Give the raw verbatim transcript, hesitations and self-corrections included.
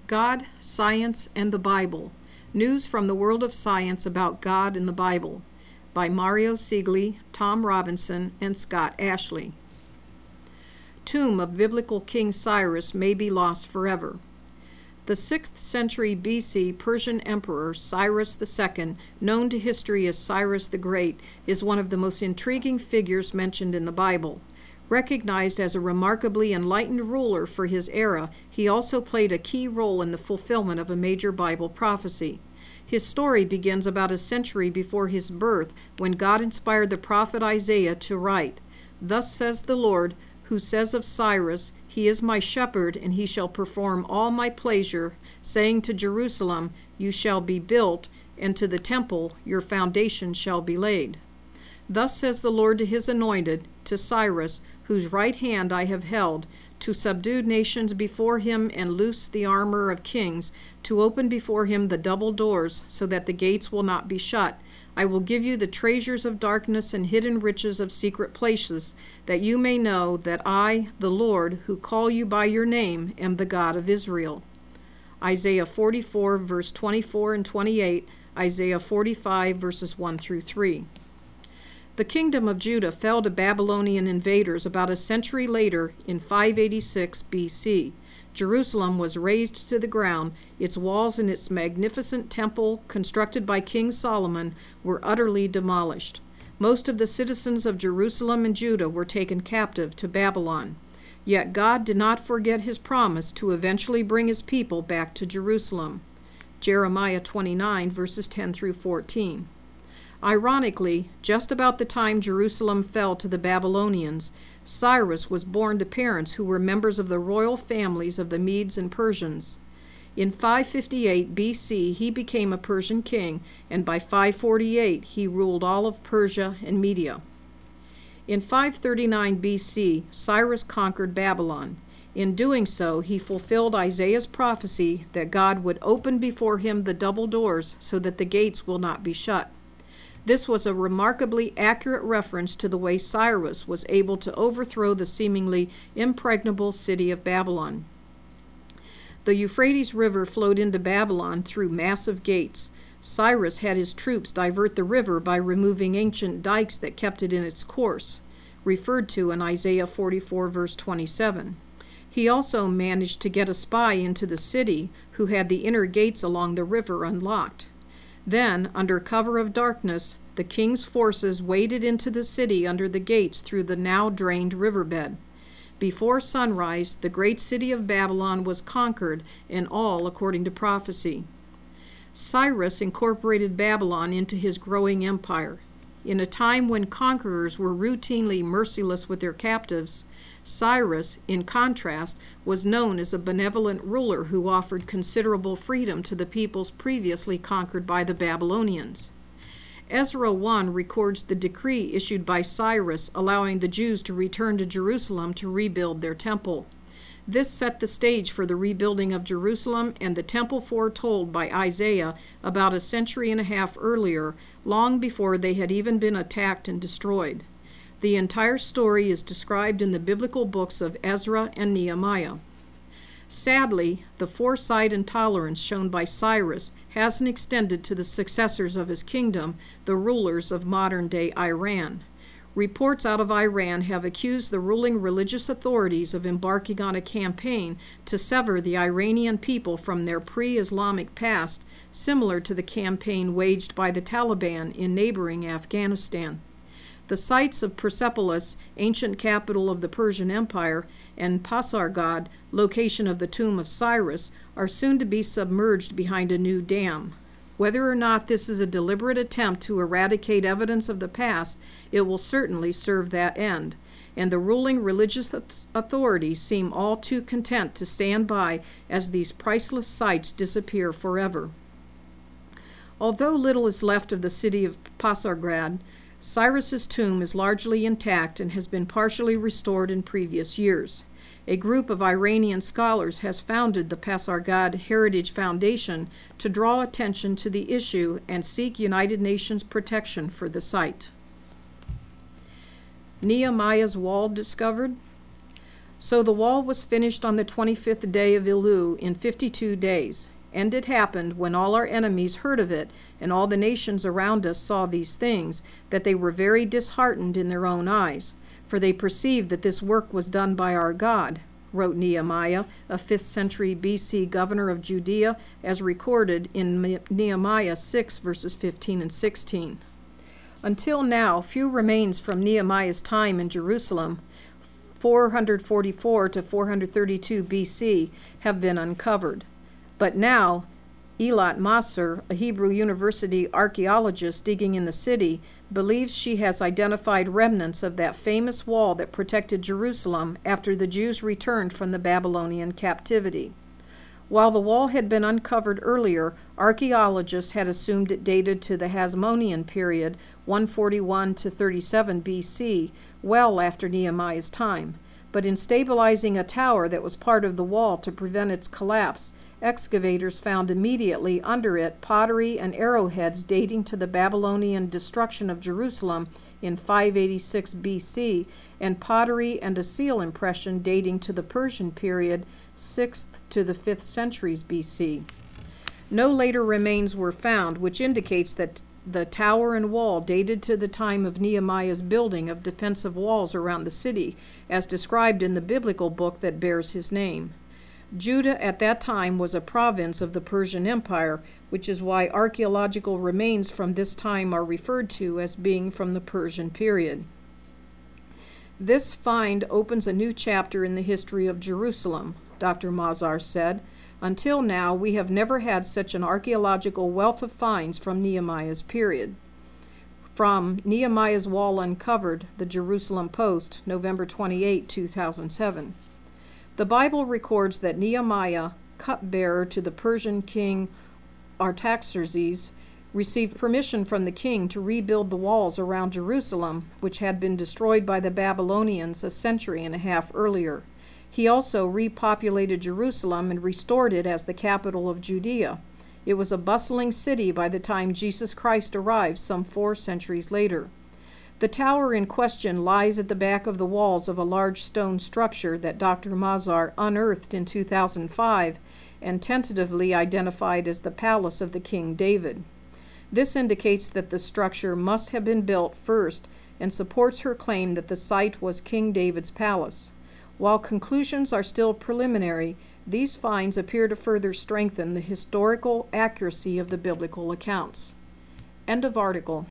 God, Science, and the Bible. News from the world of science about God and the Bible by Mario Sigli, Tom Robinson, and Scott Ashley. Tomb of Biblical King Cyrus may be lost forever. The sixth century B C Persian Emperor Cyrus the Second, known to history as Cyrus the Great, is one of the most intriguing figures mentioned in the Bible. Recognized as a remarkably enlightened ruler for his era, he also played a key role in the fulfillment of a major Bible prophecy. His story begins about a century before his birth, when God inspired the prophet Isaiah to write, "Thus says the Lord, who says of Cyrus, He is my shepherd, and he shall perform all my pleasure, saying to Jerusalem, You shall be built, and to the temple, your foundation shall be laid. Thus says the Lord to his anointed, to Cyrus, whose right hand I have held, to subdue nations before him and loose the armor of kings, to open before him the double doors, so that the gates will not be shut. I will give you the treasures of darkness and hidden riches of secret places, that you may know that I, the Lord, who call you by your name, am the God of Israel." Isaiah forty-four, verse twenty-four and twenty-eight, Isaiah forty-five, verses one through three. The kingdom of Judah fell to Babylonian invaders about a century later in five eighty-six B C. Jerusalem was razed to the ground. Its walls and its magnificent temple, constructed by King Solomon, were utterly demolished. Most of the citizens of Jerusalem and Judah were taken captive to Babylon. Yet God did not forget his promise to eventually bring his people back to Jerusalem. Jeremiah twenty-nine, verses ten through fourteen. Ironically, just about the time Jerusalem fell to the Babylonians, Cyrus was born to parents who were members of the royal families of the Medes and Persians. In five fifty-eight B C, he became a Persian king, and by five forty-eight he ruled all of Persia and Media. In five thirty-nine B C, Cyrus conquered Babylon. In doing so, he fulfilled Isaiah's prophecy that God would open before him the double doors so that the gates will not be shut. This was a remarkably accurate reference to the way Cyrus was able to overthrow the seemingly impregnable city of Babylon. The Euphrates River flowed into Babylon through massive gates. Cyrus had his troops divert the river by removing ancient dikes that kept it in its course, referred to in Isaiah forty-four, verse twenty-seven. He also managed to get a spy into the city who had the inner gates along the river unlocked. Then, under cover of darkness, the king's forces waded into the city under the gates through the now drained riverbed. Before sunrise, the great city of Babylon was conquered, and all according to prophecy. Cyrus incorporated Babylon into his growing empire. In a time when conquerors were routinely merciless with their captives, Cyrus, in contrast, was known as a benevolent ruler who offered considerable freedom to the peoples previously conquered by the Babylonians. Ezra one records the decree issued by Cyrus allowing the Jews to return to Jerusalem to rebuild their temple. This set the stage for the rebuilding of Jerusalem and the temple foretold by Isaiah about a century and a half earlier, long before they had even been attacked and destroyed. The entire story is described in the biblical books of Ezra and Nehemiah. Sadly, the foresight and tolerance shown by Cyrus hasn't extended to the successors of his kingdom, the rulers of modern-day Iran. Reports out of Iran have accused the ruling religious authorities of embarking on a campaign to sever the Iranian people from their pre-Islamic past, similar to the campaign waged by the Taliban in neighboring Afghanistan. The sites of Persepolis, ancient capital of the Persian Empire, and Pasargad, location of the tomb of Cyrus, are soon to be submerged behind a new dam. Whether or not this is a deliberate attempt to eradicate evidence of the past, it will certainly serve that end, and the ruling religious authorities seem all too content to stand by as these priceless sites disappear forever. Although little is left of the city of Pasargad, Cyrus's tomb is largely intact and has been partially restored in previous years. A group of Iranian scholars has founded the Pasargad Heritage Foundation to draw attention to the issue and seek United Nations protection for the site. Nehemiah's Wall discovered. So the wall was finished on the twenty-fifth day of Elul in fifty-two days. And it happened, when all our enemies heard of it, and all the nations around us saw these things, that they were very disheartened in their own eyes. For they perceived that this work was done by our God, wrote Nehemiah, a fifth century B C governor of Judea, as recorded in Nehemiah six, verses fifteen and sixteen. Until now, few remains from Nehemiah's time in Jerusalem, four forty-four to four thirty-two B C, have been uncovered. But now, Eilat Masser, a Hebrew University archaeologist digging in the city, believes she has identified remnants of that famous wall that protected Jerusalem after the Jews returned from the Babylonian captivity. While the wall had been uncovered earlier, archaeologists had assumed it dated to the Hasmonean period, one forty-one to thirty-seven B C, well after Nehemiah's time. But in stabilizing a tower that was part of the wall to prevent its collapse, excavators found immediately under it pottery and arrowheads dating to the Babylonian destruction of Jerusalem in five eighty-six B C, and pottery and a seal impression dating to the Persian period, sixth to the fifth centuries B C. No later remains were found, which indicates that the tower and wall dated to the time of Nehemiah's building of defensive walls around the city, as described in the biblical book that bears his name. Judah at that time was a province of the Persian Empire, which is why archaeological remains from this time are referred to as being from the Persian period. This find opens a new chapter in the history of Jerusalem, Doctor Mazar said. Until now, we have never had such an archaeological wealth of finds from Nehemiah's period. From Nehemiah's Wall Uncovered, the Jerusalem Post, November twenty-eighth, two thousand seven. The Bible records that Nehemiah, cupbearer to the Persian king Artaxerxes, received permission from the king to rebuild the walls around Jerusalem, which had been destroyed by the Babylonians a century and a half earlier. He also repopulated Jerusalem and restored it as the capital of Judea. It was a bustling city by the time Jesus Christ arrived some four centuries later. The tower in question lies at the back of the walls of a large stone structure that Doctor Mazar unearthed in two thousand five and tentatively identified as the palace of the King David. This indicates that the structure must have been built first and supports her claim that the site was King David's palace. While conclusions are still preliminary, these finds appear to further strengthen the historical accuracy of the biblical accounts. End of article.